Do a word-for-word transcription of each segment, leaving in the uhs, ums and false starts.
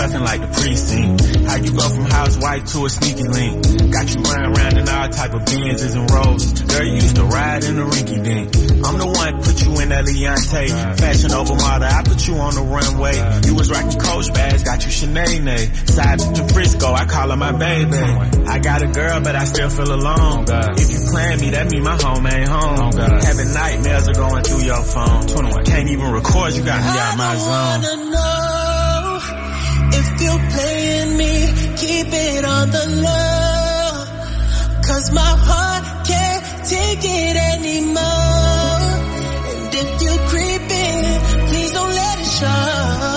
cuffing like the precinct. How you go from housewife to a sneaky link. Got you running around in all type of Benzes and Rolls. Girl, you used to ride in the rinky dink. I'm the one put you in that Leontay. Fashion over model, I put you on the runway. You was rocking Coach bags, got you Sinead. Side to Frisco, I call her my baby. I got a girl, but I still feel alone. If you plan me, that mean my home ain't home. Having nightmares are going through your phone. Can't even record, you got me out my zone. I wanna know if you're playing me, keep it on the low. Cause my heart can't take it anymore. And if you're creeping, please don't let it show.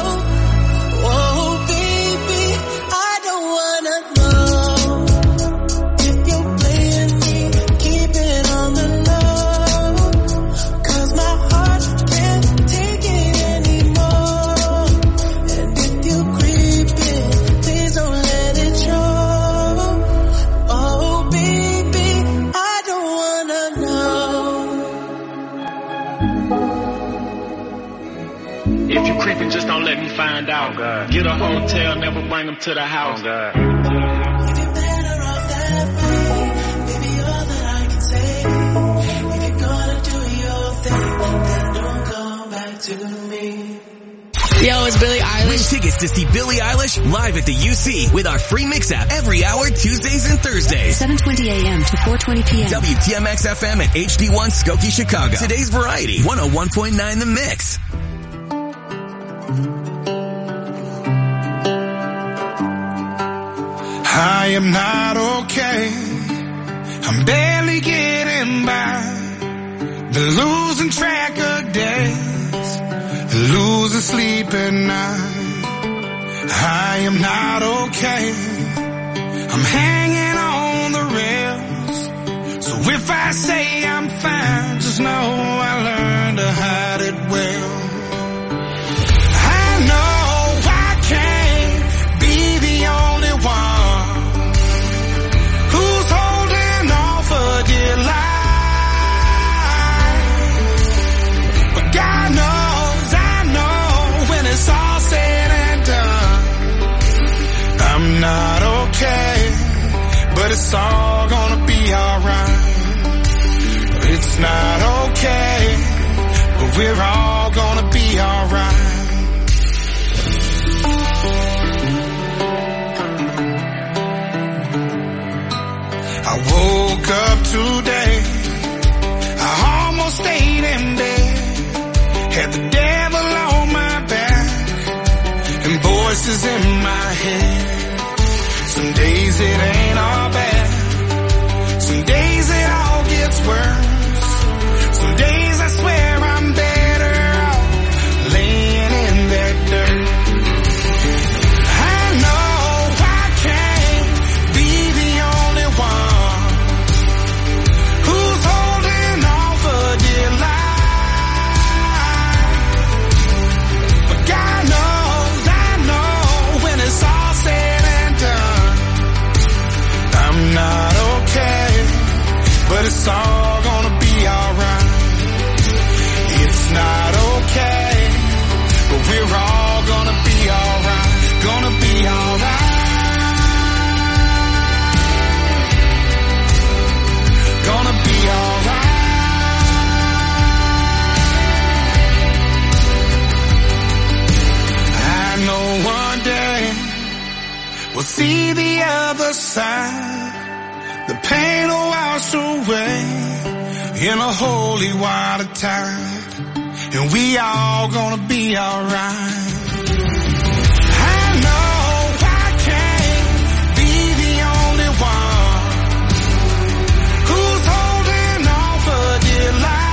Just don't let me find out. Oh, God. Get a hotel, never bring them to the house. Oh, God. If you're better off that way, maybe all that I can say. If you're gonna do your thing, then don't come back to me. Yo, it's Billie Eilish. Win tickets to see Billie Eilish live at the U C with our free mix app every hour, Tuesdays and Thursdays. seven twenty a.m. to four twenty p.m. W T M X F M and H D one Skokie, Chicago. Today's Variety, one oh one point nine The Mix. I am not okay. I'm barely getting by. Been losing track of days, losing sleep at night. I am not okay. I'm hanging on the rails. So if I say I'm fine, just know I learned to hide it well. I know I can't be the only one not okay, but it's all gonna be alright. It's not okay, but we're all gonna be alright. I woke up today, I almost stayed in bed, had the devil on my back, and voices in my head. Some days it ain't all bad. Some days it all gets worse. Some days I swear I'm better off laying in that dirt. I know I can't be the only one who's holding on for dear life. But God knows, I know when it's all said and done, I'm not okay, but it's all gonna be alright. It's not okay, but we're all gonna be alright. Gonna be alright. Gonna be alright. I know one day we'll see the other side. The pain will wash away in a holy water tide, and we all gonna be alright. I know I can't be the only one who's holding on for dear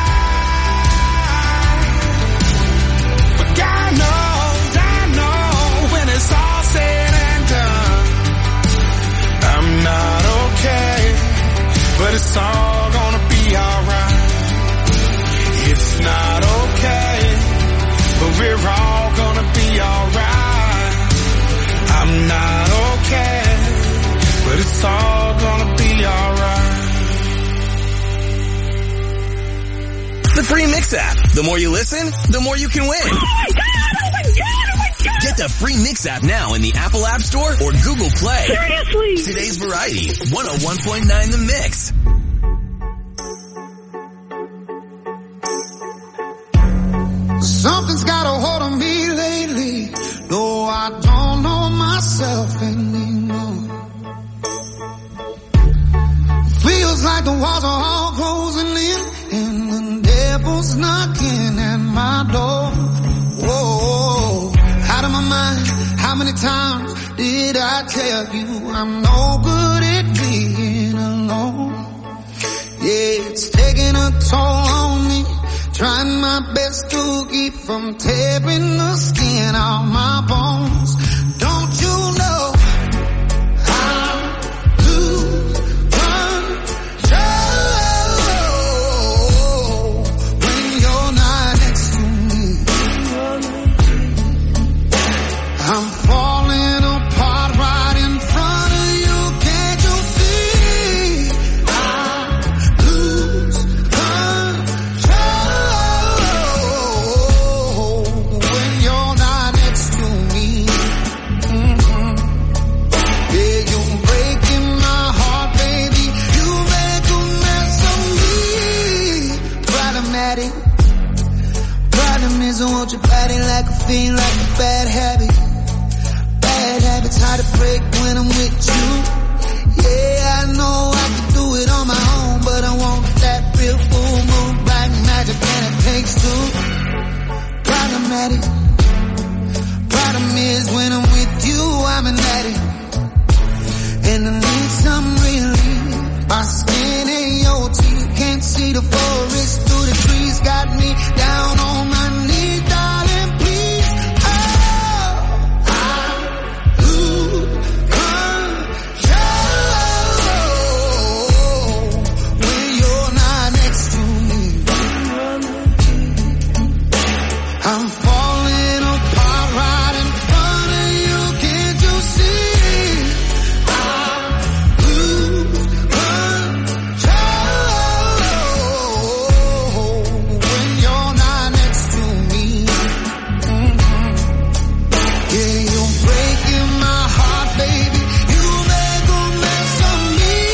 life, but God knows, I know when it's all said and done, I'm not okay, but it's all gonna be alright. It's not okay, but we're all gonna be alright. I'm not okay, but it's all gonna be alright. The free Mix app. The more you listen, the more you can win. Oh my God, oh my God, oh my God. Get Get the free Mix app now in the Apple App Store or Google Play. Seriously? Today's Variety, one oh one point nine The Mix. Something's got a hold on me lately. No, I don't know myself anymore. Feels like the walls are all closing in and the devil's knocking at my door. Whoa, out of my mind. How many times did I tell you I'm no good at being alone? Yeah, it's taking a toll on me. Trying my best to keep from tearing the skin off my bones. Don't you know how to control when you're not next to me? I'm falling apart right in front of you. Can't you see? I lose control when you're not next to me. Mm-hmm. Yeah, you're breaking my heart, baby. You make a mess of me. Problematic. Problem is I want your body like a fiend, like a bad habit. Bad habits hard to break when I'm with you. Yeah, I know I can do it on my own, but I want that real full moon, black magic, and it takes two. Problematic. Problem is when I'm with you, I'm an addict, and I need some relief. My skin ain't your teeth, can't see the forest through the trees. Got me down on my knees, darling, please. Oh, I lose control when you're not next to me. I'm falling apart right in front of you. Can't you see? I lose control when you're not next to me. Mhm. Yeah, you're breaking my heart, baby. You make a mess of me.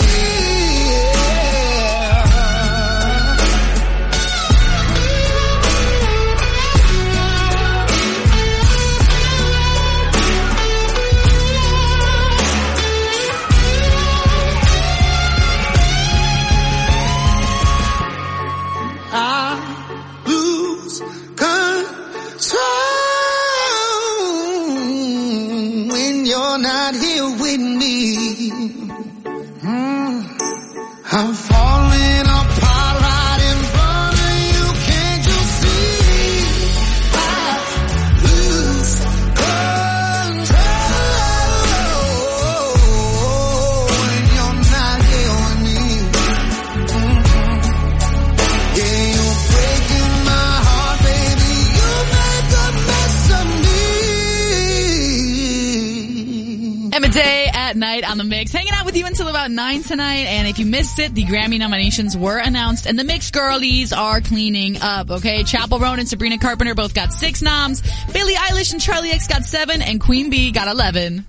I lose control when you're not here with me. Mm. I'm falling apart right in front of you. Can't you see? I lose control when you're not here with me. Mhm. Yeah, you're breaking my heart, baby. You make a mess of me. Emma Day at night on The Mix. Hanging out with you until about nine tonight. And if you missed it, the Grammy nominations were announced and the Mix girlies are cleaning up, okay? Chappell Roan and Sabrina Carpenter both got six noms. Billie Eilish and Charlie X got seven and Queen Bee got eleven.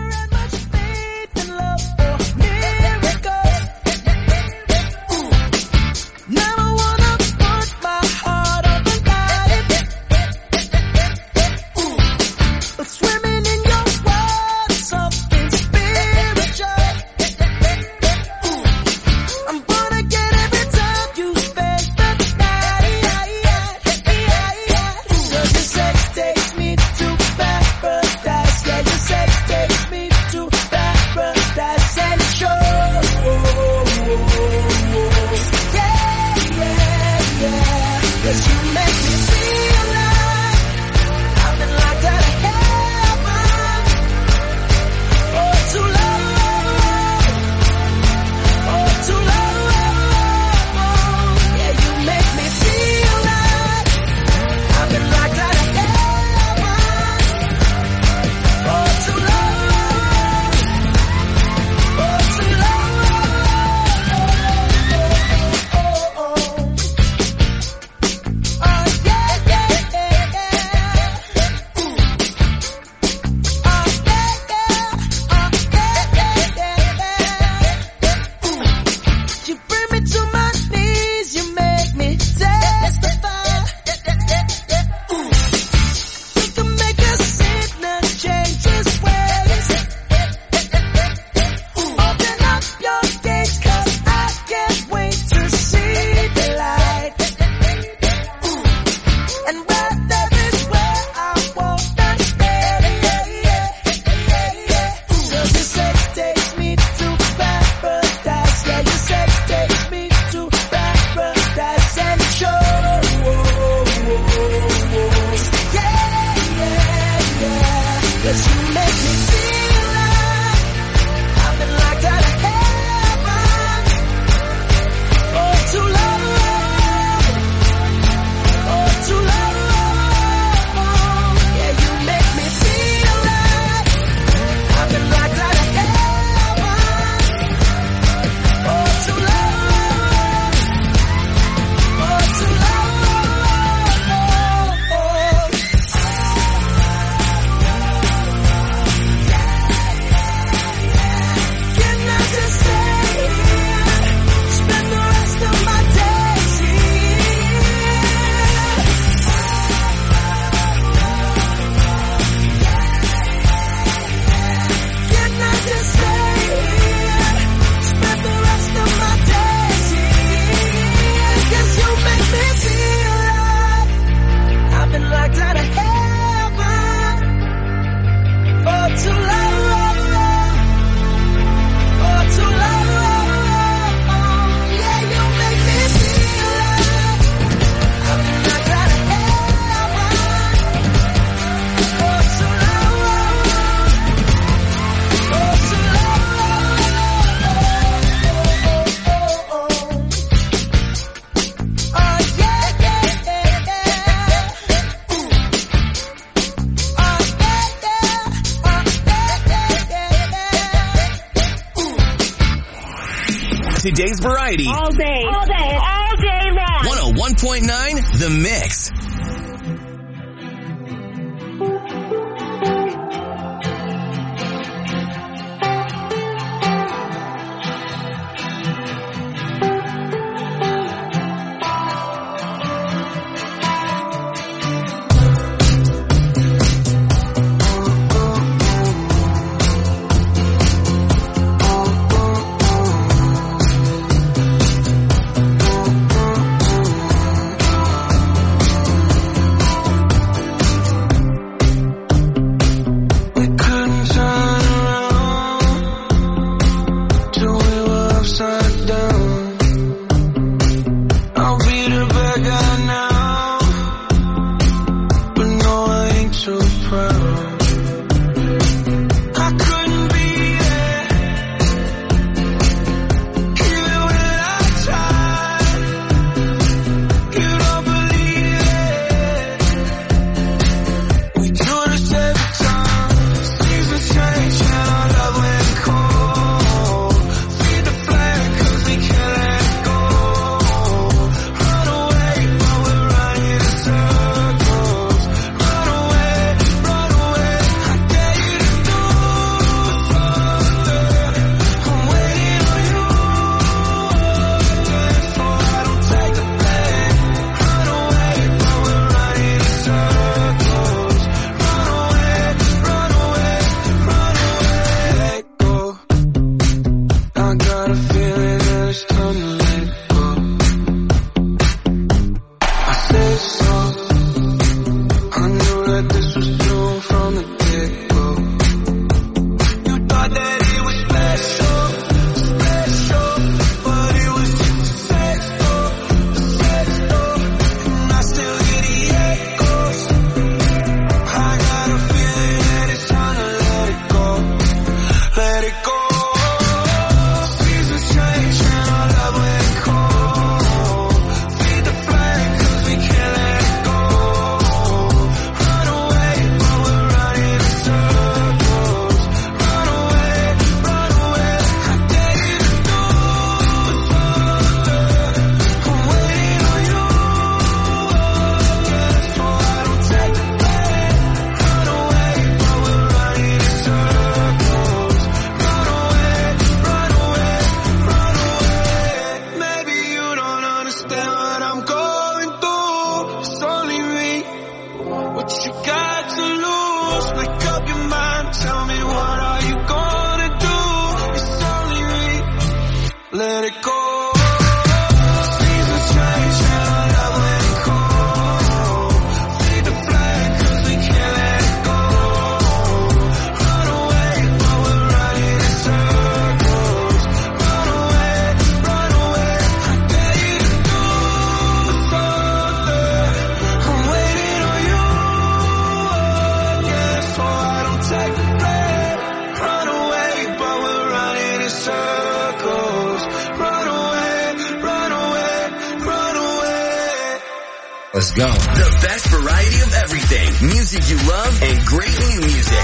Never wanna put my heart on the line. Ooh. But swimming in your water, something spiritual. Ooh. I'm gonna get every time you spend the night. Cause your sex takes me to paradise. Yeah, your sex takes today's variety. All day. All day. All day long. one oh one point nine The Mix. Let's go. The best variety of everything. Music you love and great new music.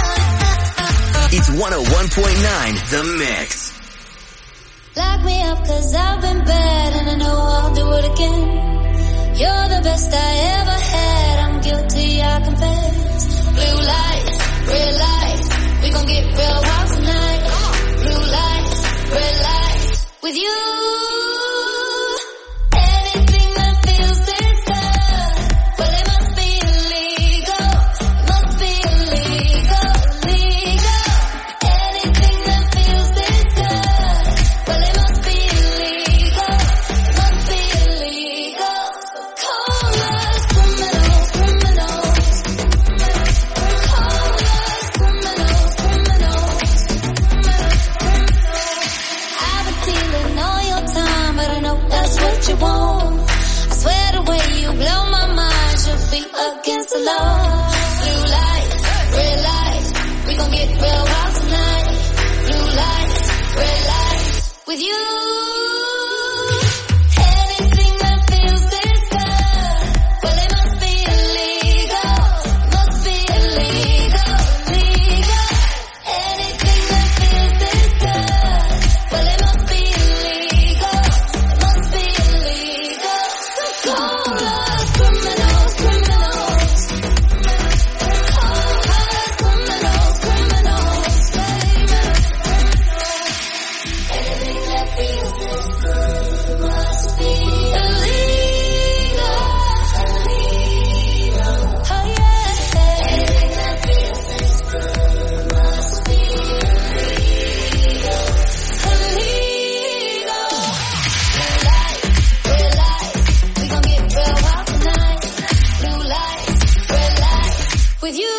It's one oh one point nine The Mix. Lock me up cause I've been bad and I know I'll do it again. You're the best I ever had. I'm guilty, I confess. Blue lights, red lights. We gon' get real wild tonight. Blue lights, red lights. With you. Against the law. Blue lights, red lights. We gon' get real wild tonight. Blue lights, red lights. With you. Anything that feels this good, well it must be illegal. Must be illegal, illegal. Anything that feels this good, well it must be illegal. with you.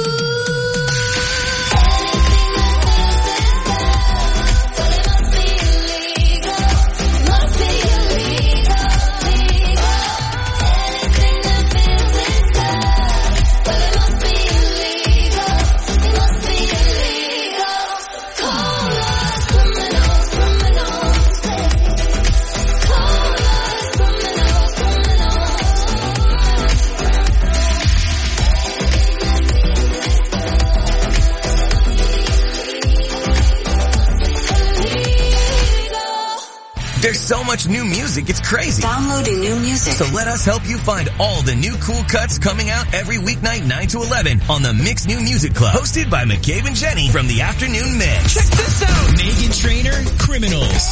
There's so much new music, it's crazy. Downloading new music. So let us help you find all the new cool cuts coming out every weeknight nine to eleven on the Mix New Music Club, hosted by McCabe and Jenny from the Afternoon Mix. Check this out. Megan Trainor, Criminals.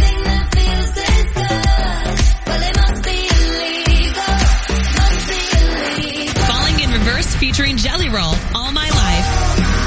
Falling in Reverse featuring Jelly Roll, All My Life.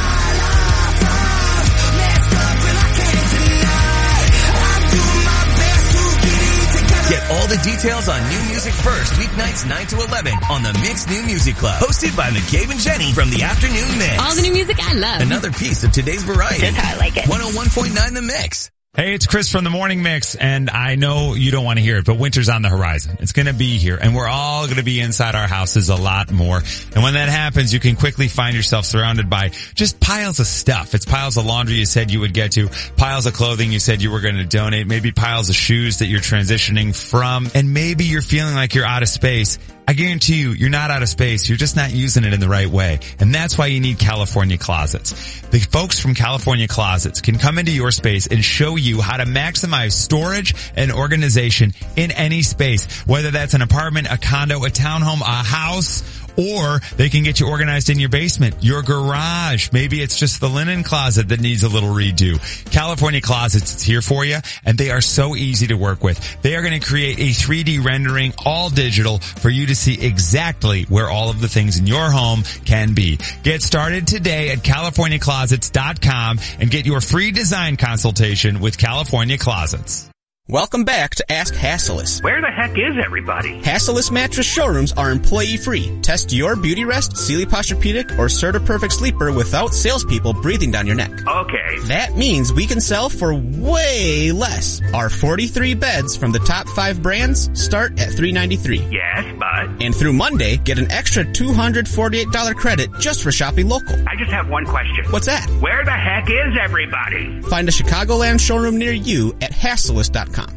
Get all the details on new music first, weeknights nine to eleven on the Mix New Music Club, hosted by McCabe and Jenny from the Afternoon Mix. All the new music I love. Another piece of today's variety. That's how I like it. one oh one point nine The Mix. Hey, it's Chris from the Morning Mix, and I know you don't want to hear it, but winter's on the horizon. It's going to be here, and we're all going to be inside our houses a lot more. And when that happens, you can quickly find yourself surrounded by just piles of stuff. It's piles of laundry you said you would get to, piles of clothing you said you were going to donate, maybe piles of shoes that you're transitioning from, and maybe you're feeling like you're out of space. I guarantee you, you're not out of space. You're just not using it in the right way. And that's why you need California Closets. The folks from California Closets can come into your space and show you how to maximize storage and organization in any space, whether that's an apartment, a condo, a townhome, a house, or they can get you organized in your basement, your garage. Maybe it's just the linen closet that needs a little redo. California Closets is here for you, and they are so easy to work with. They are going to create a three D rendering, all digital, for you to see exactly where all of the things in your home can be. Get started today at california closets dot com and get your free design consultation with California Closets. Welcome back to Ask Hassellus. Where the heck is everybody? Hassellus Mattress Showrooms are employee-free. Test your Beauty Rest, Sealy Posturepedic, or Serta Perfect Sleeper without salespeople breathing down your neck. Okay. That means we can sell for way less. Our forty-three beds from the top five brands start at three hundred ninety-three dollars. Yes, but... And through Monday, get an extra two hundred forty-eight dollars credit just for shopping local. I just have one question. What's that? Where the heck is everybody? Find a Chicagoland showroom near you at hassellus dot com.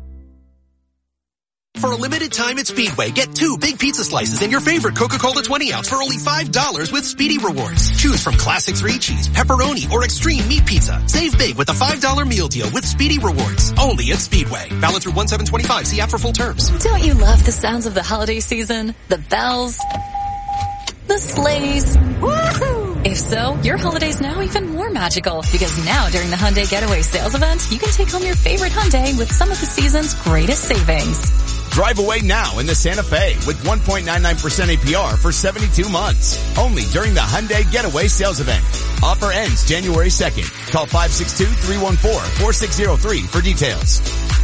For a limited time at Speedway, get two big pizza slices and your favorite Coca-Cola twenty ounce for only five dollars with Speedy Rewards. Choose from classic three cheese, pepperoni, or extreme meat pizza. Save big with a five dollar meal deal with Speedy Rewards. Only at Speedway. Valid through one seven twenty-five. See app for full terms. Don't you love the sounds of the holiday season? The bells, the sleighs. Woohoo! If so, your holiday's now even more magical, because now during the Hyundai Getaway Sales Event, you can take home your favorite Hyundai with some of the season's greatest savings. Drive away now in the Santa Fe with one point nine nine percent A P R for seventy-two months. Only during the Hyundai Getaway Sales Event. Offer ends January second. Call five six two, three one four, four six zero three for details.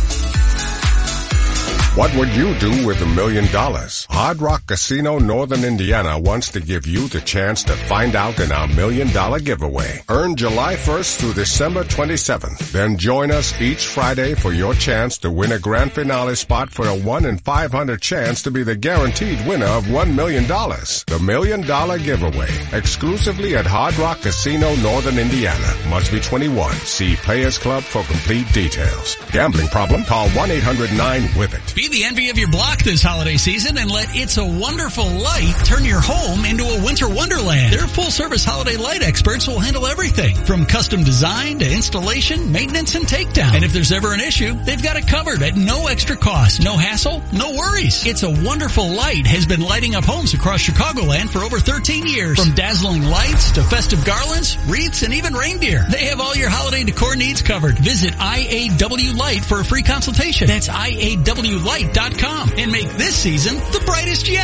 What would you do with a million dollars? Hard Rock Casino Northern Indiana wants to give you the chance to find out in our million dollar giveaway. Earn July first through December twenty-seventh. Then join us each Friday for your chance to win a grand finale spot for a one in five hundred chance to be the guaranteed winner of one million dollars. The million dollar giveaway. Exclusively at Hard Rock Casino Northern Indiana. Must be twenty-one. See Players Club for complete details. Gambling problem? Call one eight hundred nine whip it. Be the envy of your block this holiday season and let It's a Wonderful Light turn your home into a winter wonderland. Their full-service holiday light experts will handle everything from custom design to installation, maintenance, and takedown. And if there's ever an issue, they've got it covered at no extra cost, no hassle, no worries. It's a Wonderful Light has been lighting up homes across Chicagoland for over thirteen years. From dazzling lights to festive garlands, wreaths, and even reindeer. They have all your holiday decor needs covered. Visit I A W Light for a free consultation. That's I A W Light dot com and make this season the brightest yet. Are you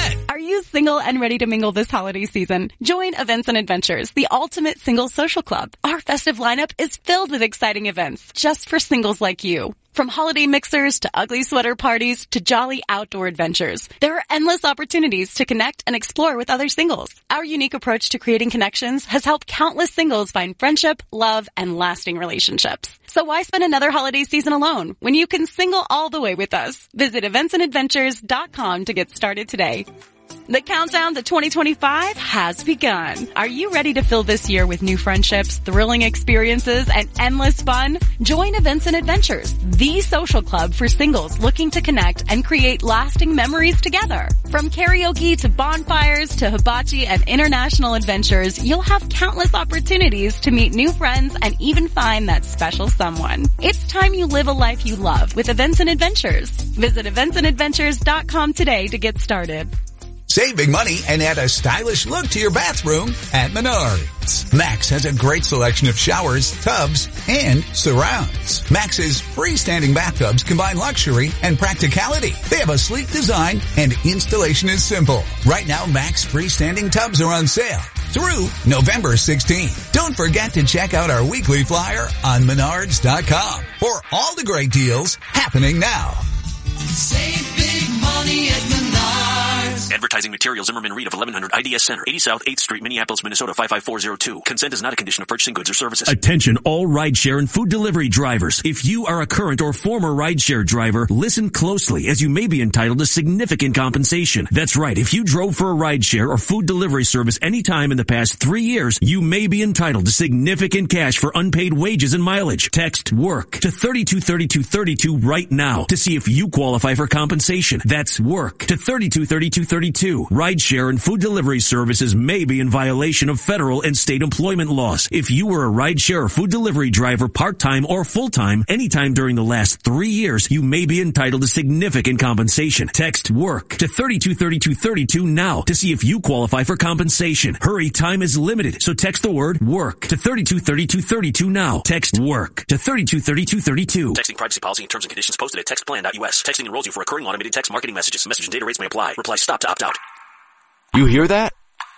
you single and ready to mingle this holiday season? Join Events and Adventures, the ultimate single social club. Our festive lineup is filled with exciting events just for singles like you. From holiday mixers to ugly sweater parties to jolly outdoor adventures, there are endless opportunities to connect and explore with other singles. Our unique approach to creating connections has helped countless singles find friendship, love, and lasting relationships. So why spend another holiday season alone when you can single all the way with us? Visit events and adventures dot com to get started today. The countdown to twenty twenty-five has begun. Are you ready to fill this year with new friendships, thrilling experiences, and endless fun? Join Events and Adventures, the social club for singles looking to connect and create lasting memories together. From karaoke to bonfires to hibachi and international adventures, you'll have countless opportunities to meet new friends and even find that special someone. It's time you live a life you love with Events and Adventures. Visit events and adventures dot com today to get started. Save big money and add a stylish look to your bathroom at Menards. Max has a great selection of showers, tubs, and surrounds. Max's freestanding bathtubs combine luxury and practicality. They have a sleek design and installation is simple. Right now, Max freestanding tubs are on sale through November sixteenth. Don't forget to check out our weekly flyer on menards dot com for all the great deals happening now. Save big money at Menards. Advertising material, Zimmerman Reed of eleven hundred I D S Center, eighty South eighth Street, Minneapolis, Minnesota, five five four zero two. Consent is not a condition of purchasing goods or services. Attention all rideshare and food delivery drivers. If you are a current or former rideshare driver, listen closely as you may be entitled to significant compensation. That's right. If you drove for a rideshare or food delivery service anytime in the past three years, you may be entitled to significant cash for unpaid wages and mileage. Text WORK to thirty-two thirty-two thirty-two right now to see if you qualify for compensation. That's WORK to thirty-two thirty-two thirty-two. Rideshare and food delivery services may be in violation of federal and state employment laws. If you were a rideshare or food delivery driver part-time or full-time anytime during the last three years, you may be entitled to significant compensation. Text WORK to thirty-two thirty-two thirty-two now to see if you qualify for compensation. Hurry, time is limited, so text the word WORK to thirty-two thirty-two thirty-two now. Text WORK to thirty-two thirty-two thirty-two. Texting privacy policy and terms and conditions posted at text plan dot U S. Texting enrolls you for recurring automated text marketing messages. Message and data rates may apply. Reply stop to opt out. You hear that?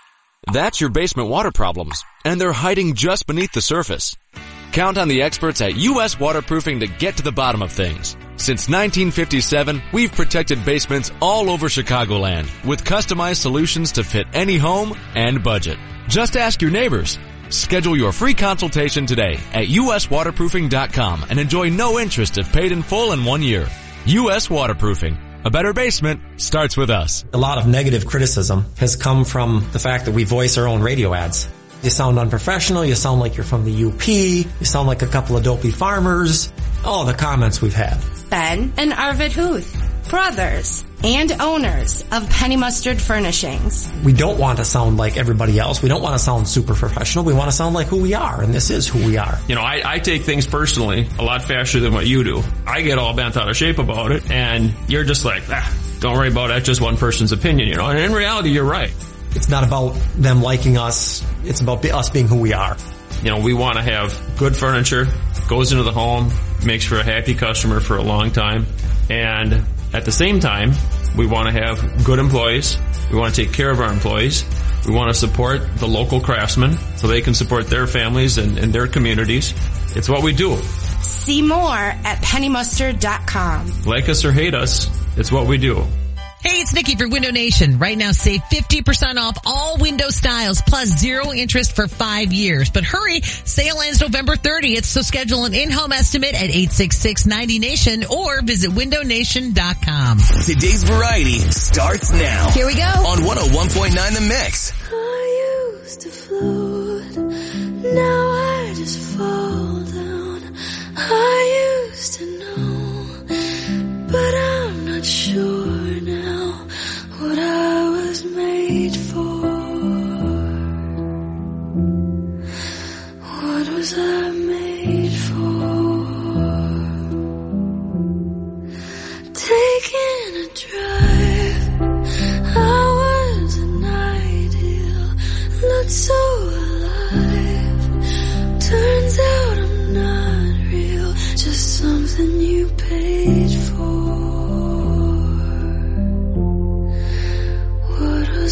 That's your basement water problems, and they're hiding just beneath the surface. Count on the experts at U S Waterproofing to get to the bottom of things. Since nineteen fifty-seven, we've protected basements all over Chicagoland with customized solutions to fit any home and budget. Just ask your neighbors. Schedule your free consultation today at U S waterproofing dot com and enjoy no interest if paid in full in one year. U S Waterproofing. A better basement starts with us. A lot of negative criticism has come from the fact that we voice our own radio ads. You sound unprofessional, you sound like you're from the U P, you sound like a couple of dopey farmers. Oh, the comments we've had. Ben and Arvid Huth, brothers and owners of Penny Mustard Furnishings. We don't want to sound like everybody else. We don't want to sound super professional. We want to sound like who we are, and this is who we are. You know, I, I take things personally a lot faster than what you do. I get all bent out of shape about it, and you're just like, ah, don't worry about it. That's just one person's opinion, you know. And in reality, you're right. It's not about them liking us. It's about us being who we are. You know, we want to have good furniture, goes into the home, makes for a happy customer for a long time, and at the same time, we want to have good employees. We want to take care of our employees. We want to support the local craftsmen so they can support their families and, and their communities. It's what we do. See more at penny mustard dot com. Like us or hate us, it's what we do. Hey, it's Nikki for Window Nation. Right now, save fifty percent off all window styles plus zero interest for five years. But hurry, sale ends November thirtieth, so schedule an in-home estimate at eight six six ninety nation or visit window nation dot com. Today's variety starts now. Here we go. On one oh one point nine The Mix. I used to float, now I just fall down. I used to know, but I'm not sure now what I was made for. What was I made for? Taking a drive, I was an ideal, looked so alive. Turns out I'm not real, just something you paid for. What was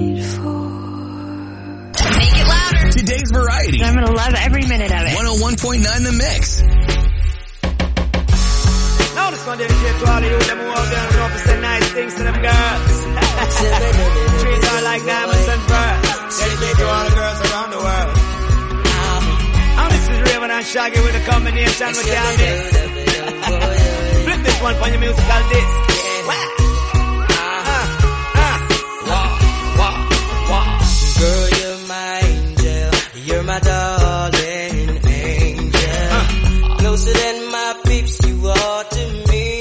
Make it louder. Today's variety. I'm going to love every minute of it. one oh one point nine The Mix. Now this one dedicated to all of you, them who out there and know to say nice things to them girls. Treat her like diamonds and pearls. Dedicated to all the girls around the world. And this is Raven and Shaggy with a combination with Candice. Flip this one for your musical disc. Girl, you're my angel, you're my darling angel. Uh, Closer than my peeps, you are to me,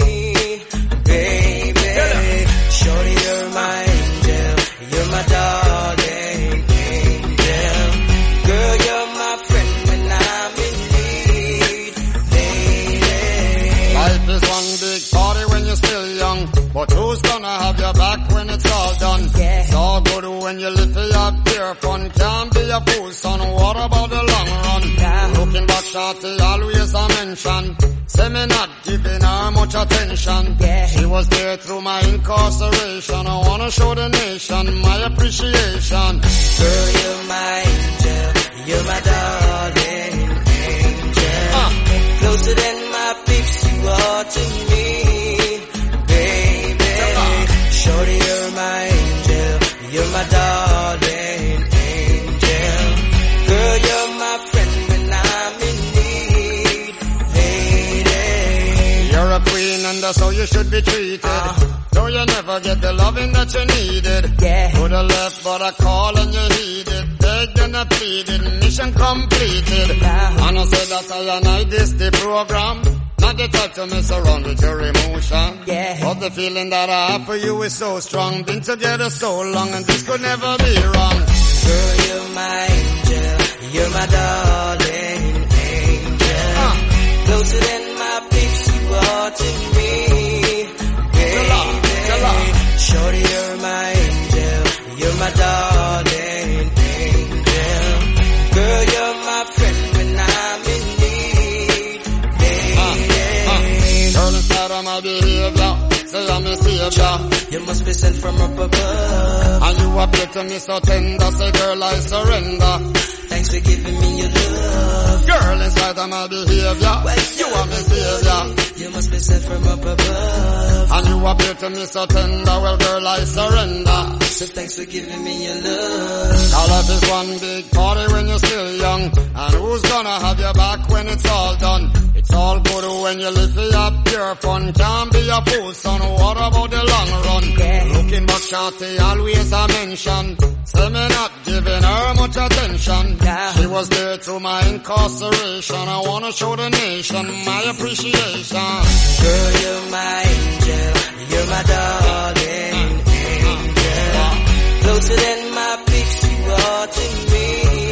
baby. Shorty, you're my angel, you're my darling angel. Girl, you're my friend when I'm in need, baby. Life is one big party when you're still young, but who's gonna have your back when it's all done? Yeah. It's all good when you live for your pure fun. Can't be a fool, son. What about the long run? Yeah. Looking back, shorty, always a mention. Say me not giving her much attention. Yeah. She was there through my incarceration. I wanna show the nation my appreciation. Girl, you're my angel, you're my darling angel. Uh. Closer than my peeps, you are to me, baby. Uh. Shorty, you're my angel, you're my darling angel. Girl, you're my friend when I'm in need, lady. You're a queen and that's how you should be treated. Uh. Though you never get the loving that you needed. Yeah. Could have left but I call and you heeded. Begged and I pleaded, mission completed. Uh. And I said that I and I this the program. Not the type to mess around with your emotion. Yeah. But the feeling that I have for you is so strong. Been together so long and this could never be wrong. Girl, you're my angel, you're my darling angel. Uh. Closer than my peeps, you are to me, baby. Shorty, you're my angel, you're my darling angel. Girl, you're my friend when I'm in need, baby. Uh, uh. Girl, inside of my behavior, say I'm a savior. You must be sent from up above. And you appear to me so tender, say girl I surrender. Thanks for giving me your love. Girl, inside of my behavior, well, you are my savior. You must be sent from up above. And you appear to me so tender, well girl I surrender. So thanks for giving me your love. Now life is one big party when you're still young. And who's gonna have your back when it's all done? It's all good when you live for your pure fun. Can't be a fool, son. What about the long run? Yeah. Looking back, shorty, always a mention. Say me not giving her much attention. Yeah. She was there through my incarceration. I wanna show the nation my appreciation. Girl, you're my angel, you're my darling angel. Closer than my peeps, you are to me,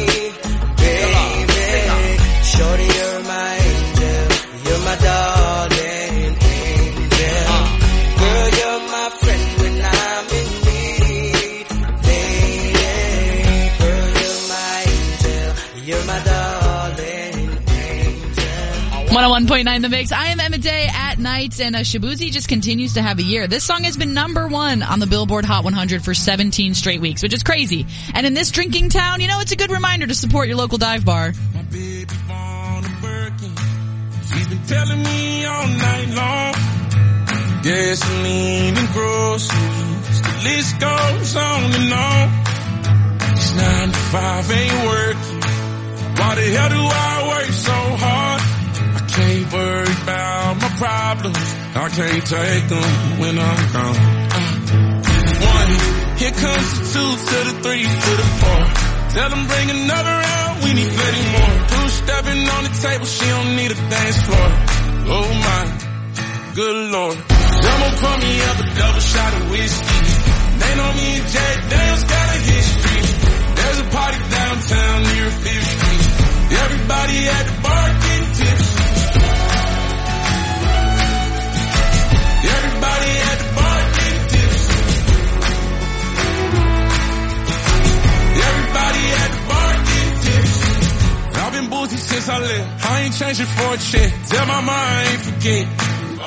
baby. Shorty, you're my angel, you're my darling angel. Girl, you're my friend when I'm in need, lady. Girl, you're my angel, you're my darling angel. one oh one point nine The Mix. I am Emma Day at night, and uh, Shabuzi just continues to have a year. This song has been number one on the Billboard Hot one hundred for seventeen straight weeks, which is crazy. And in this drinking town, you know, it's a good reminder to support your local dive bar. My baby on a Birkin. She's been telling me all night long. Gasoline and groceries, the list goes on and on. It's nine to five, ain't working. Why the hell do I work so hard? I can't worry about my problems. I can't take them when I'm gone. Uh, one, here comes the two to the three to the four. Tell them bring another round, we need plenty more. Two stepping on the table, she don't need a dance floor. Oh my, good lord. Someone pour me up a double shot of whiskey. They know me and Jack Daniels got a history. There's a party downtown near Fifth Street. Everybody at the bar getting tipsy. Everybody at the bar getting tipsy. Everybody at the bar getting tipsy. I've been boozy since I left. I ain't changing for a check. Tell my mama I ain't forget.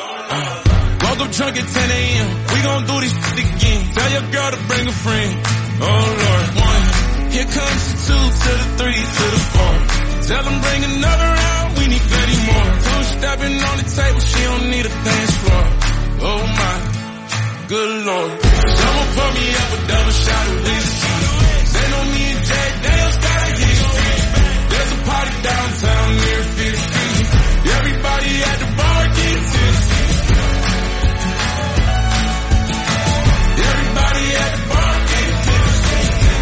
Uh, woke up drunk at ten a.m. We gon' do this shit again. Tell your girl to bring a friend. Oh Lord, one. Here comes the two to the three to the four. Tell them bring another round, we need thirty more. Two stepping on the table, she don't need a dance floor. Oh my, good Lord. Someone pour me up a double shot of whiskey. They know me and Jack Daniels got a history. There's a party downtown near Fifth Street. Everybody at the bar getting tipsy. Everybody at the bar getting tipsy.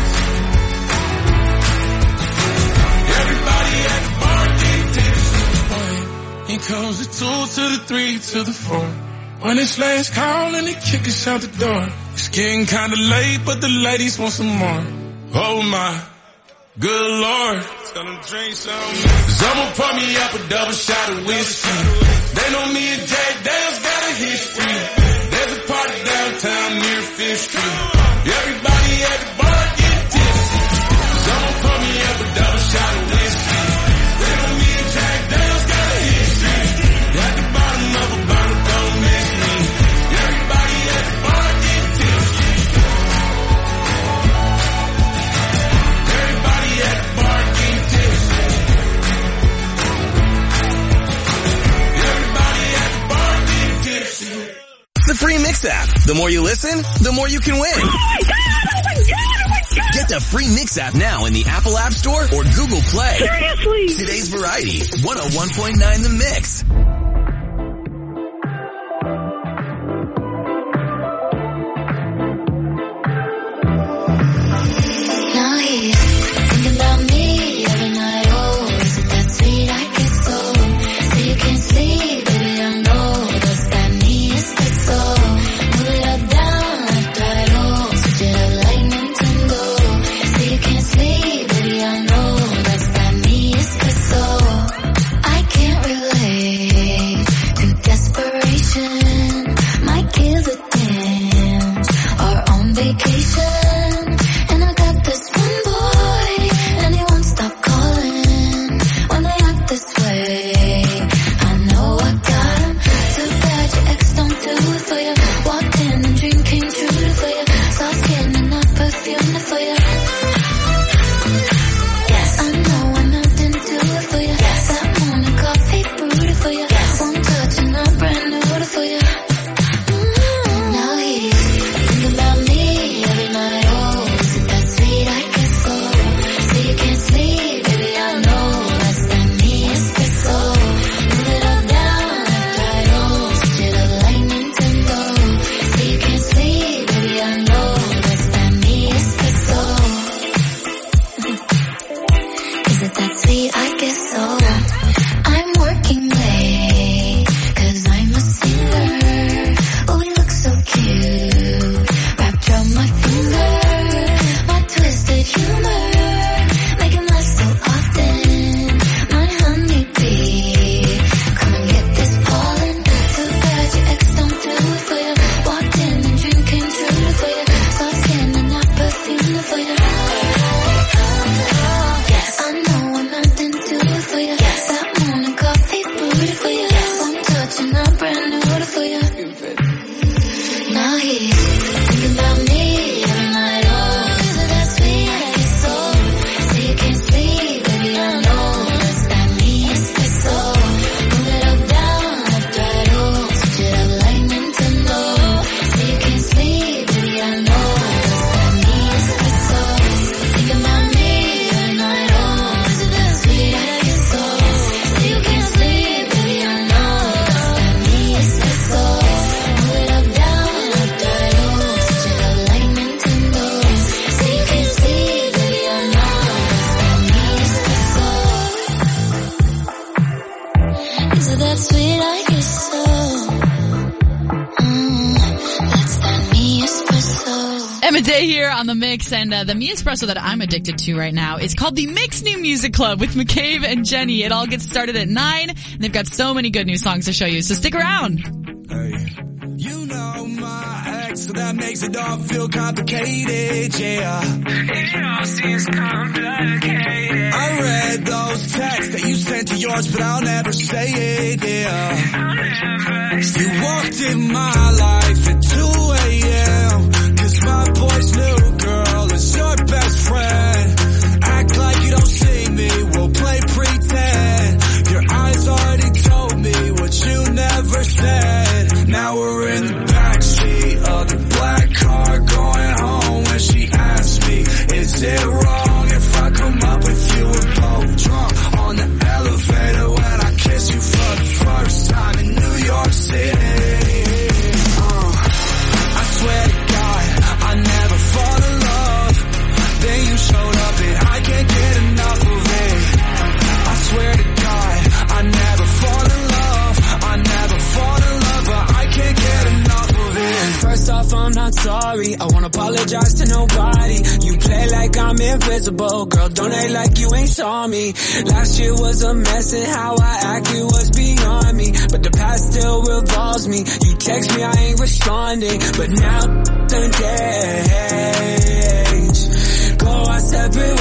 Everybody at the bar getting tipsy. Here comes the two to the three to the four. When it's last call and they kick us out the door. It's getting kinda late, but the ladies want some more. Oh my, good Lord. Tell them drink some. Someone pour me up a double shot of whiskey. They know me and Jack Daniels got a history. There's a party downtown near Fifth Street. Everybody at the bar getting tipsy. Someone pour me up a double shot of whiskey. They know me and Jack Daniels got a history. At the bottom of a bottle, don't miss me. Everybody at the bar getting tipsy. Everybody at the bar getting tipsy. Everybody at the bar getting tipsy. The free Mix app. The more you listen, the more you can win. Oh my God! Oh my God! Oh my God! Get the free Mix app now in the Apple App Store or Google Play. Seriously? Today's Variety, one oh one point nine The Mix. Now he's thinking about me every night. Oh, is it that sweet? I get so. So you can't sleep, baby, I know. Does that mean it's good so? Move it up, down, left, right, oh. Switch it up like Nintendo. So you can't sleep, baby, I know. Does that mean it's good so? I can't relate to desperation. Might give a damn. Or on vacation. Day here on The Mix, and uh, the Me Espresso that I'm addicted to right now is called the Mix New Music Club with McCabe and Jenny. It all gets started at nine, and they've got so many good new songs to show you, so stick around. Hey. You know my ex, so that makes it all feel complicated, yeah. It all seems complicated. I read those texts that you sent to yours, but I'll never say it, yeah. I'll never say you walked in my life at two a.m. My boy's new girl is it wrong if I come up with you and both drunk on the elevator when I kiss you for the first time in New York City? Uh, I swear to God, I never fall in love. Then you showed up and I can't get enough of it. I swear to God, I never fall in love. I never fall in love, but I can't get enough of it. First off, I'm not sorry. I won't apologize to nobody. You play like I'm invisible. Girl, don't act like you ain't saw me. Last year was a mess and how I acted was beyond me. But the past still revolves me. You text me, I ain't responding. But now the days go our separate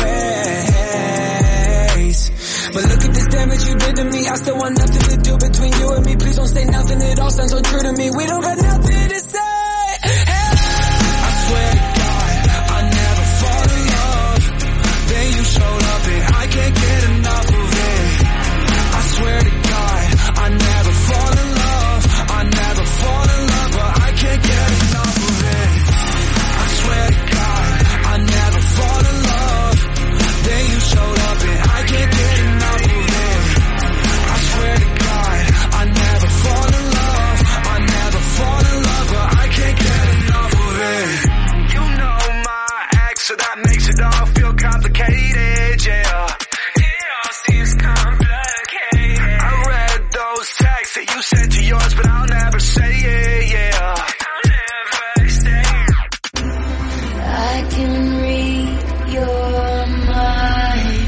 ways. But look at this damage you did to me. I still want nothing to do between you and me. Please don't say nothing, it all sounds so true to me. We don't got nothing to say. I swear to God, I never fall in love. Then you showed up and I can't get enough of it. I swear to God, I never fall in love. I never fall in love, but I can't get enough of it. I swear to God, I never fall in love. Then you showed up and I can't get enough of it. I swear to God, I never fall in love. I never fall in love, but I can't get enough of it. You know my ex, so that makes it all feel complicated, yeah. It all seems complicated. I read those texts that you sent to yours, but I'll never say it, yeah. I'll never say it. I can read your mind.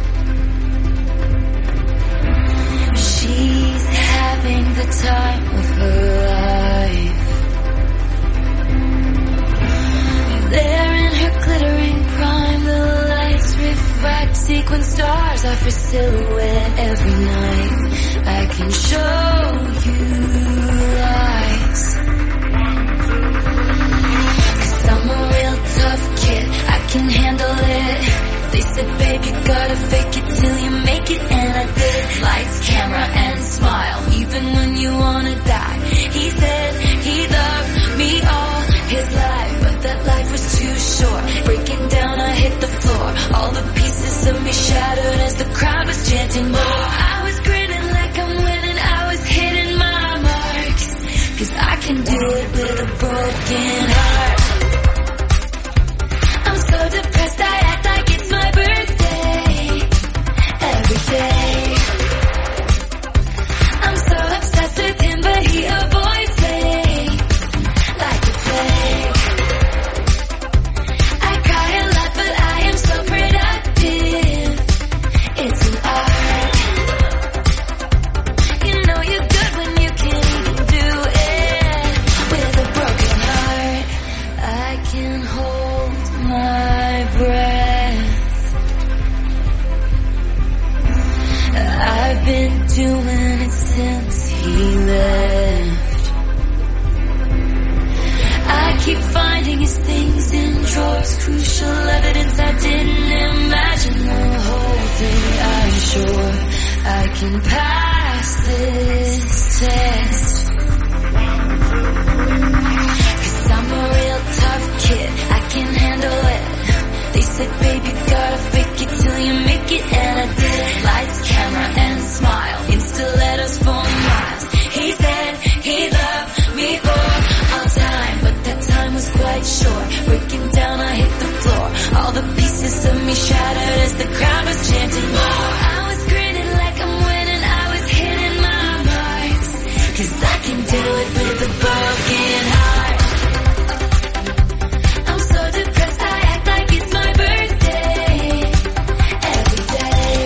She's having the time of her life. There in her glittering prime, the lights refract. Sequin stars are for silhouette every night. I can show you lies. 'Cause I'm a real tough kid, I can handle it. They said, babe, you gotta fake it till you make it, and I did. Lights, camera, and smile, even when you wanna die. He said he loved me all his life, but that life was too short. Breaking down, I hit the floor. All the pieces of me shattered as the crowd was chanting more. I was grinning like I'm winning, I was hitting my marks. 'Cause I can do it with a broken heart. I'm so depressed, I act like it's my birthday every day. I'm so obsessed with him, but he avoids me like a plague. I cry a lot, but I am so productive. It's an art. You know you're good when you can even do it with a broken heart. I can hold my breath. I've been doing it since he left. I keep finding his things in drawers, crucial evidence I didn't imagine. The whole thing, I'm sure I can pass this test. 'Cause I'm a real tough kid, I can handle it. They said, baby, gotta fake it till you make it, and I did. Lights, camera, and smile, Insta-letters for miles. He said he loved me for all time, but that time was quite short. Breaking down, I hit the floor. All the pieces of me shattered as the crowd was chanting more. I was grinning like I'm winning, I was hitting my marks. 'Cause I can do it with a broken heart. I'm so depressed, I act like it's my birthday every day.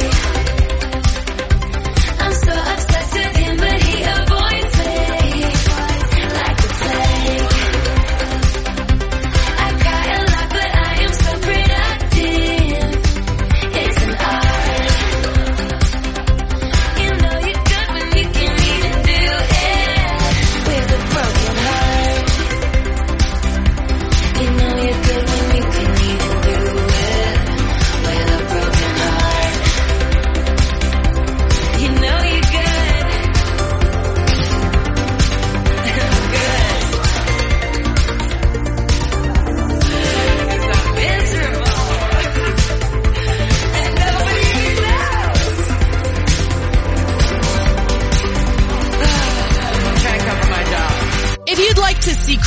I'm so obsessed with him, but he avoids me like a plague. I cry a lot, but I am so productive. It's an art.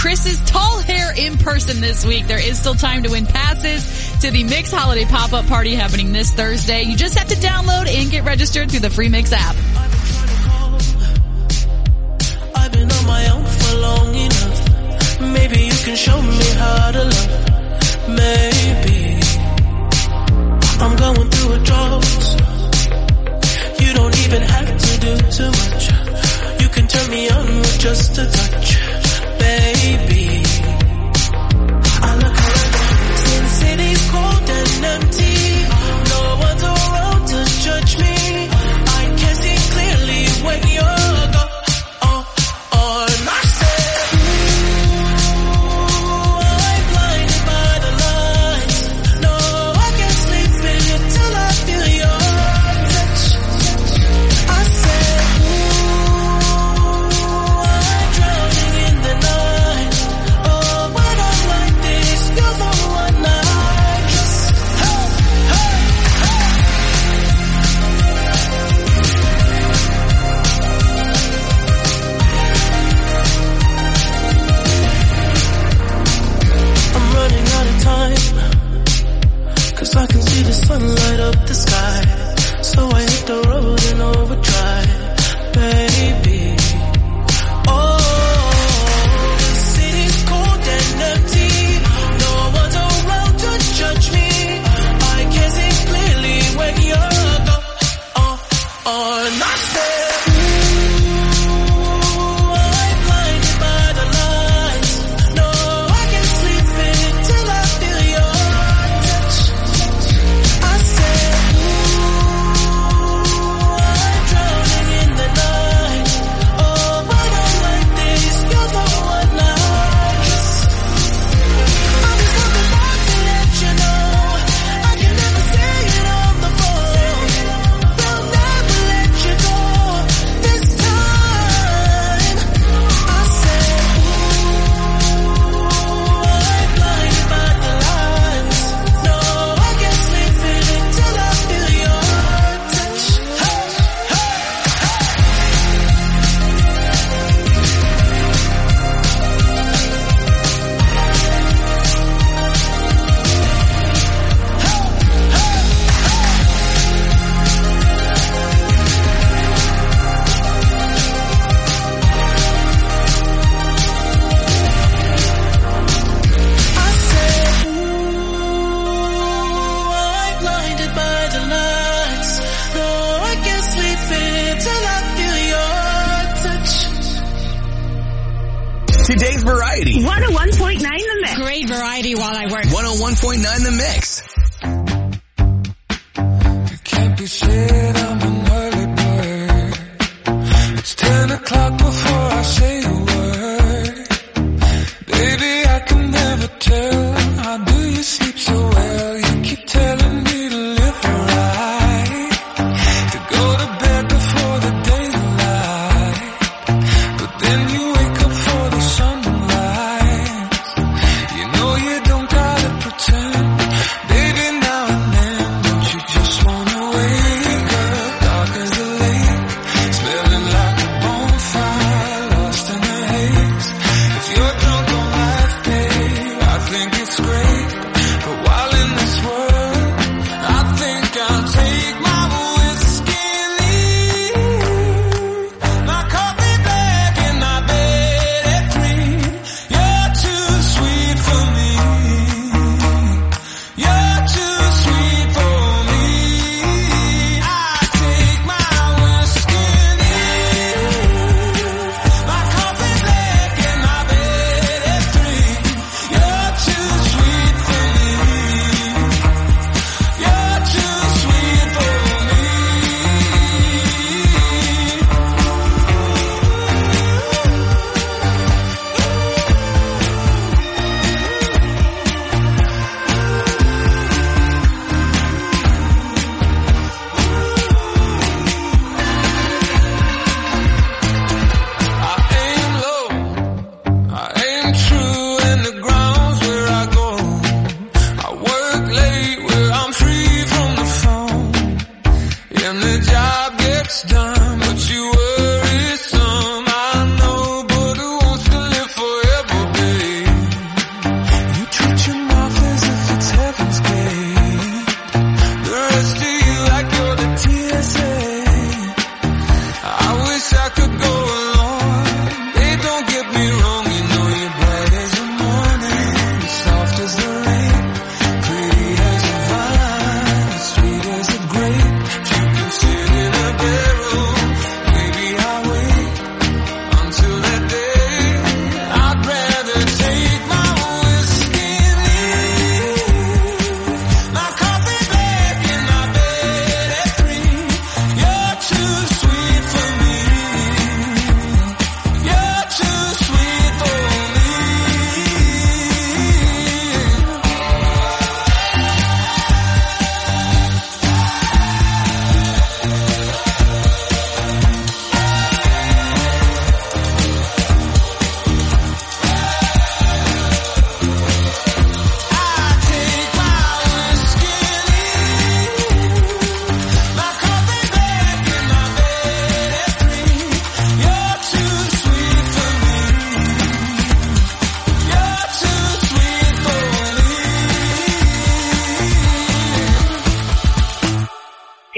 Chris's Tall Hair in person this week. There is still time to win passes to the Mix Holiday Pop-Up Party happening this Thursday. You just have to download and get registered through the free Mix app. I've been on my own for long enough. Maybe you can show me how to love. Maybe I'm going through a drought. You don't even have to do too much. You can turn me on with just a touch, baby. I look around since city's cold and empty. No one's around to judge me. I can see clearly when you're gone. Oh, oh, and I said, ooh, I'm blinded by the lights. No, I can't sleep until I feel your touch. I said, ooh, I'm drowning in the night. Oh, when I'm like this, you're the one I kiss. Hey, hey, hey. I'm running out of time, 'cause I can see the sun light up the sky. So I hit the road in overdrive, baby. Oh, the city's cold and empty. No one's around to judge me. I can see clearly when you're gone. Oh, oh, and I said, ooh, I'm blinded by the lights. No, I can't sleep until I feel your touch. I said, ooh, I'm drowning in the night. Oh, when I'm like this, you're the one I kiss. I'm just looking back to let you know I can never say it on the phone. They'll never let you go this time. I said, ooh, I'm blinded by the lights. No, I can't sleep until I feel your touch. Hey, hey, I said, ooh, I'm blinded by the lights. No, I can't sleep until I feel your touch. Today's Variety. one oh one point nine The Mix. Great variety while I work. one oh one point nine The Mix. Can't be said I'm an early bird. It's ten o'clock before I say a word. Baby, I can never tell. How do you sleep so well? You keep telling me to live right, to go to bed before the daylight. But then you wake up for the sunrise. You know you don't gotta pretend. Baby,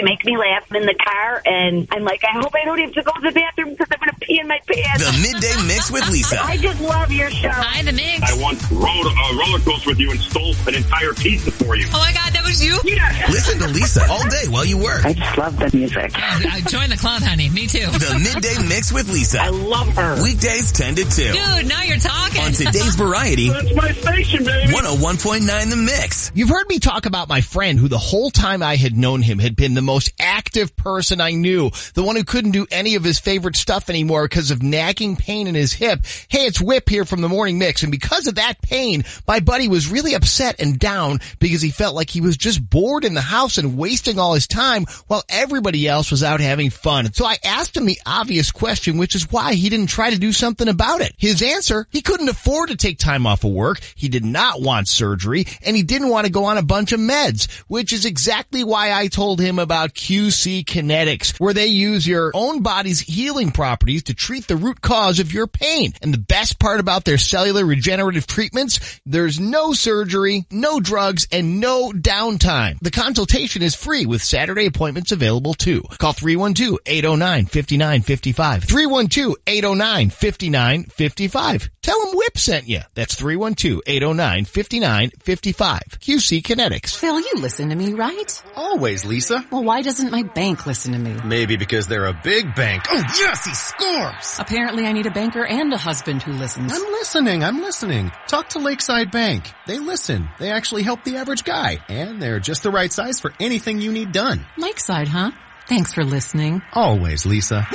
make me laugh in the car, and I'm like, I hope I don't have to go to the bathroom because I'm going to pee in my pants. The Midday Mix with Lisa. I just love your show. Hi, The Mix. I once rode a roller coaster with you and stole an entire pizza for you. Oh my God, that was you? Yeah. Listen to Lisa all day while you work. I just love the music. Oh, join the club, honey. Me too. The Midday Mix with Lisa. I love her. Weekdays ten to two. Dude, now you're talking. On today's Variety. That's my station, baby. one oh one point nine The Mix. You've heard me talk about my friend who the whole time I had known him had been the most active person I knew. The one who couldn't do any of his favorite stuff anymore because of nagging pain in his hip. Hey, it's Whip here from the Morning Mix. And because of that pain, my buddy was really upset and down because he felt like he was just bored in the house and wasting all his time while everybody else was out having fun. So I asked him the obvious question, which is why he didn't try to do something about it. His answer, he couldn't afford to take time off of work. He did not want surgery, and he didn't want to go on a bunch of meds, which is exactly why I told him about Q C Kinetics, where they use your own body's healing properties to treat the root cause of your pain. And the best part about their cellular regenerative treatments, there's no surgery, no drugs, and no downtime. The consultation is free with Saturday appointments available too. Call three one two, eight oh nine, five nine five five. three one two, eight oh nine, five nine five five. Tell them Whip sent you. That's three one two, eight oh nine, five nine five five. Q C Kinetics. Phil, you listen to me, right? Always, Lisa. Well, why doesn't my bank listen to me? Maybe because they're a big bank. Oh, yes, he scores! Apparently I need a banker and a husband who listens. I'm listening, I'm listening. Talk to Lakeside Bank. They listen. They actually help the average guy. And they're just the right size for anything you need done. Lakeside, huh? Thanks for listening. Always, Lisa.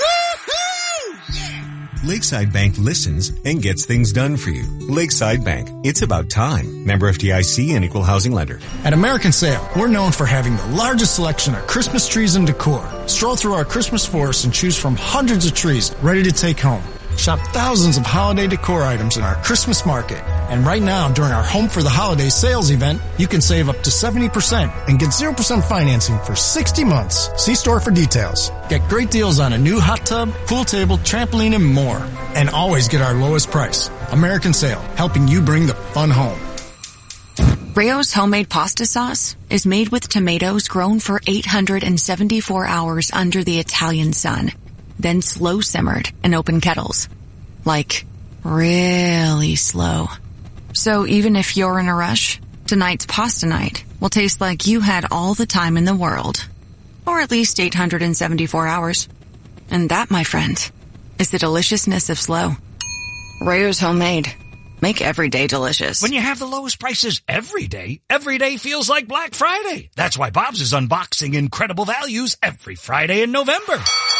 Lakeside Bank listens and gets things done for you. Lakeside Bank. It's about time. Member F D I C and equal housing lender. At American Sale, we're known for having the largest selection of Christmas trees and decor. Stroll through our Christmas forest and choose from hundreds of trees ready to take home. Shop thousands of holiday decor items in our Christmas market. And right now, during our Home for the Holidays sales event, you can save up to seventy percent and get zero percent financing for sixty months. See store for details. Get great deals on a new hot tub, pool table, trampoline, and more. And always get our lowest price. American Sale, helping you bring the fun home. Rayo's homemade pasta sauce is made with tomatoes grown for eight hundred seventy-four hours under the Italian sun, then slow simmered in open kettles. Like, really slow. So even if you're in a rush, tonight's pasta night will taste like you had all the time in the world. Or at least eight hundred seventy-four hours. And that, my friend, is the deliciousness of slow. Rayo's homemade. Make every day delicious. When you have the lowest prices every day, every day feels like Black Friday. That's why Bob's is unboxing incredible values every Friday in November.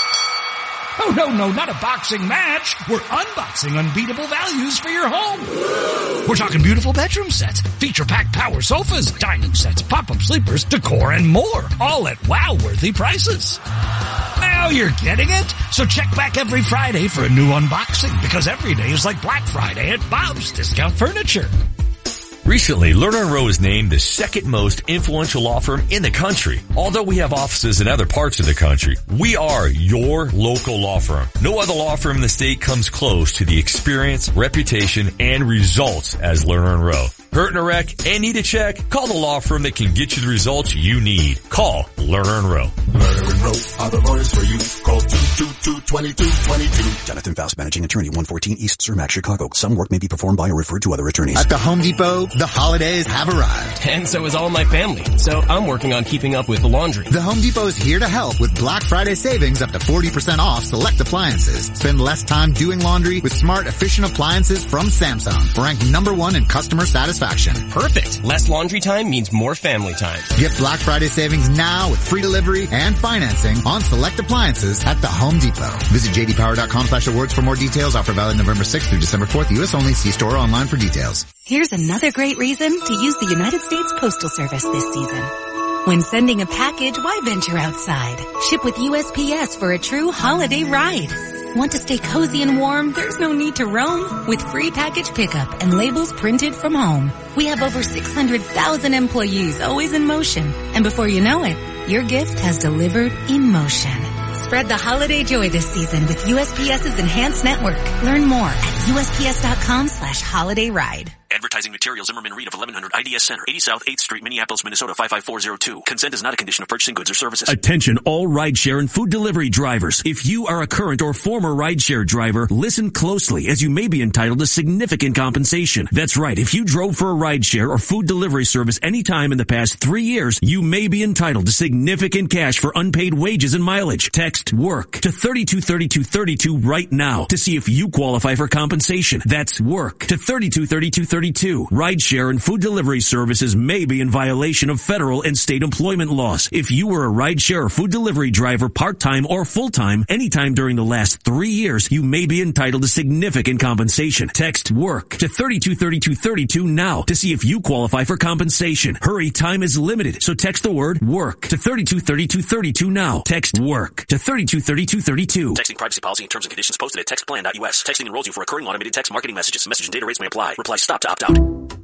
Oh, no, no, not a boxing match. We're unboxing unbeatable values for your home. We're talking beautiful bedroom sets, feature-packed power sofas, dining sets, pop-up sleepers, decor, and more. All at wow-worthy prices. Now you're getting it. So check back every Friday for a new unboxing, because every day is like Black Friday at Bob's Discount Furniture. Recently, Lerner and Rowe was named the second most influential law firm in the country. Although we have offices in other parts of the country, we are your local law firm. No other law firm in the state comes close to the experience, reputation, and results as Lerner and Rowe. Hurt in a wreck and need a check? Call the law firm that can get you the results you need. Call Lerner and Rowe. Lerner and Rowe are the lawyers for you. Call two two two, two two two two. Jonathan Faust, Managing Attorney, one fourteen East Cermak, Chicago. Some work may be performed by or referred to other attorneys. At the Home Depot, the holidays have arrived. And so is all my family. So I'm working on keeping up with the laundry. The Home Depot is here to help with Black Friday savings up to forty percent off select appliances. Spend less time doing laundry with smart, efficient appliances from Samsung. Ranked number one in customer satisfaction. Perfect. Less laundry time means more family time. Get Black Friday savings now with free delivery and financing on select appliances at the Home Depot. Visit j d power dot com slash awards for more details. Offer valid November sixth through December fourth. U S only. See store or online for details. Here's another great reason to use the United States Postal Service this season. When sending a package, why venture outside? Ship with U S P S for a true holiday ride. Want to stay cozy and warm? There's no need to roam. With free package pickup and labels printed from home. We have over six hundred thousand employees always in motion. And before you know it, your gift has delivered in motion. Spread the holiday joy this season with U S P S's enhanced network. Learn more at U S P S dot com slash holiday ride. Advertising material, Zimmerman Reed of eleven hundred I D S Center, eighty South eighth Street, Minneapolis, Minnesota, five five four zero two. Consent is not a condition of purchasing goods or services. Attention all rideshare and food delivery drivers. If you are a current or former rideshare driver, listen closely as you may be entitled to significant compensation. That's right. If you drove for a rideshare or food delivery service anytime in the past three years, you may be entitled to significant cash for unpaid wages and mileage. Text WORK to thirty-two thirty-two thirty-two right now to see if you qualify for compensation. That's WORK to thirty-two thirty-two thirty-two. Rideshare and food delivery services may be in violation of federal and state employment laws. If you were a rideshare or food delivery driver part-time or full-time anytime during the last three years, you may be entitled to significant compensation. Text WORK to thirty-two thirty-two thirty-two now to see if you qualify for compensation. Hurry, time is limited, so text the word WORK to thirty-two thirty-two thirty-two now. Text WORK to thirty-two thirty-two thirty-two. Texting privacy policy and terms and conditions posted at text plan dot U S. Texting enrolls you for recurring automated text marketing messages. Message and data rates may apply. Reply STOP to opt out.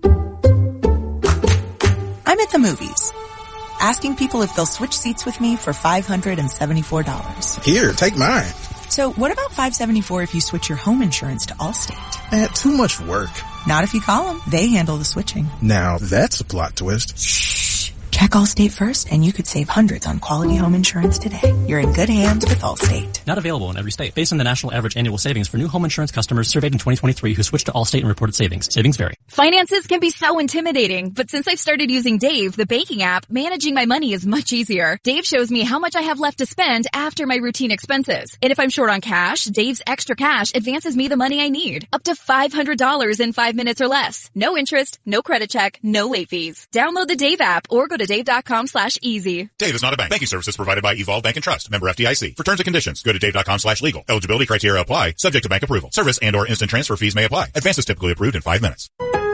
I'm at the movies, asking people if they'll switch seats with me for five hundred seventy-four dollars. Here, take mine. So what about five hundred seventy-four dollars if you switch your home insurance to Allstate? Eh, too much work. Not if you call them. They handle the switching. Now that's a plot twist. Shh. Check Allstate first, and you could save hundreds on quality home insurance today. You're in good hands with Allstate. Not available in every state. Based on the national average annual savings for new home insurance customers surveyed in twenty twenty-three who switched to Allstate and reported savings. Savings vary. Finances can be so intimidating, but since I've started using Dave, the banking app, managing my money is much easier. Dave shows me how much I have left to spend after my routine expenses. And if I'm short on cash, Dave's extra cash advances me the money I need. Up to five hundred dollars in five minutes or less. No interest, no credit check, no late fees. Download the Dave app or go to dave.com slash easy. Dave is not a bank. Banking services provided by Evolve Bank and Trust. Member F D I C. For terms and conditions, go to dave.com slash legal. Eligibility criteria apply. Subject to bank approval. Service and or instant transfer fees may apply. Advance is typically approved in five minutes.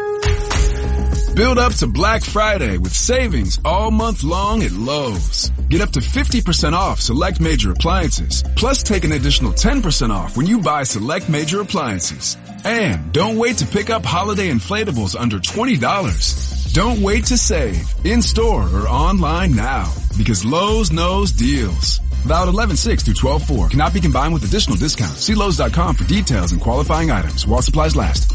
Build up to Black Friday with savings all month long at Lowe's. Get up to fifty percent off select major appliances. Plus take an additional ten percent off when you buy select major appliances. And don't wait to pick up holiday inflatables under twenty dollars. Don't wait to save. In store or online now. Because Lowe's knows deals. Valid eleven six through twelve four. Cannot be combined with additional discounts. See Lowe's dot com for details and qualifying items while supplies last.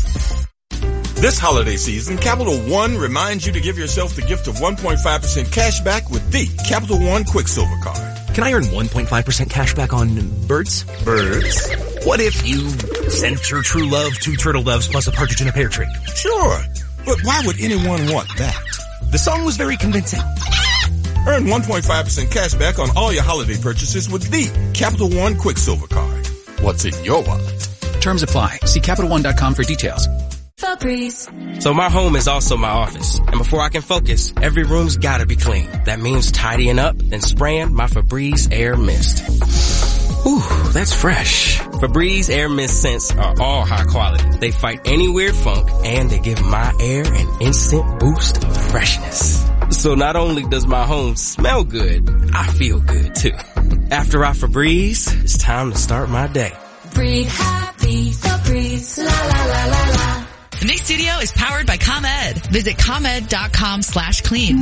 This holiday season, Capital One reminds you to give yourself the gift of one point five percent cash back with the Capital One Quicksilver Card. Can I earn one point five percent cash back on birds? Birds? What if you sent your true love two turtle doves plus a partridge in a pear tree? Sure. But why would anyone want that? The song was very convincing. Earn one point five percent cash back on all your holiday purchases with the Capital One Quicksilver Card. What's in your wallet? Terms apply. See Capital One dot com for details. Febreze. So my home is also my office. And before I can focus, every room's gotta be clean. That means tidying up and spraying my Febreze Air Mist. Ooh, that's fresh. Febreze Air Mist scents are all high quality. They fight any weird funk, and they give my air an instant boost of freshness. So not only does my home smell good, I feel good too. After I Febreze, it's time to start my day. Breathe happy, Febreze, la la la la la. The Mix Studio is powered by ComEd. Visit ComEd.com slash clean.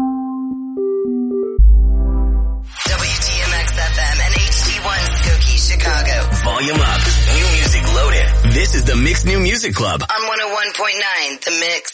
W T M X F M and H T one Skokie, Chicago. Volume up. New music loaded. This is the Mix New Music Club. On one oh one point nine, The Mix.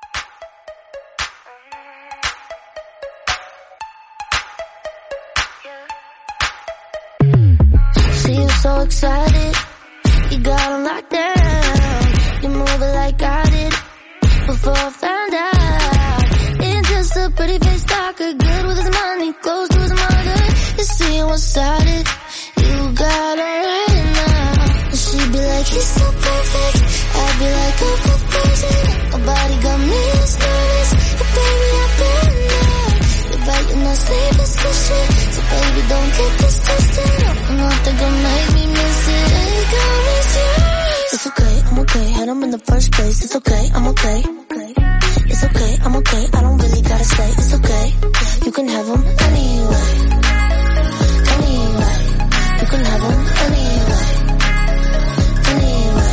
See you so excited. You got him locked down. You move it like I did before I found out. Ain't just a pretty face talker, good with his money, close to his mother. You see what's started. You got her right now. And she'd be like, he's so perfect. I'd be like, oh, go crazy. My body got me nervous. But baby, I've been there. You're biting my sleeveless t-shirt. So baby, don't get this twisted. I'm not gonna make me miss it. Hey, girl, it's yours. It's okay, I'm okay. Had him in the first place. It's okay, I'm okay. It's okay, I'm okay. I don't really gotta stay. It's okay. You can have him anyway. Anyway. You can have him anyway. Anyway.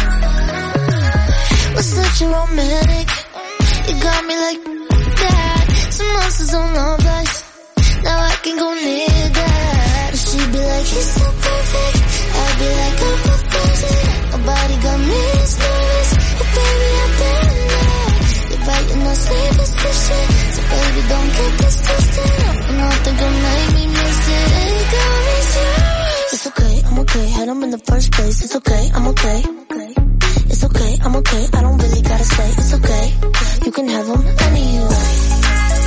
We're such a romantic. You got me like that. Some monsters on our backs. Now I can go near that. And she'd be like, he's so perfect. I'd be like, I'm so crazy. My body got me nervous. But baby, I've been okay. Had him in the first place. It's okay, I'm okay. It's okay, I'm okay. I don't really gotta say. It's okay. You can have him, any of you.